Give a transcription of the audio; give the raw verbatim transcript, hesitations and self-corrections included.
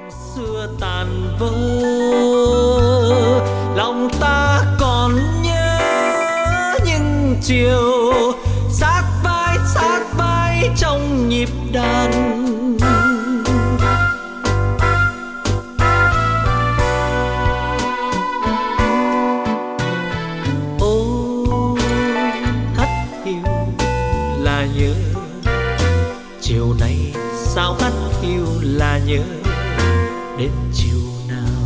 xưa tàn vỡ, lòng ta còn nhớ những chiều sát vai sát vai trong nhịp đàn. Ô hắt hiu là nhớ, chiều nay sao hắt hiu là nhớ, đến chiều nào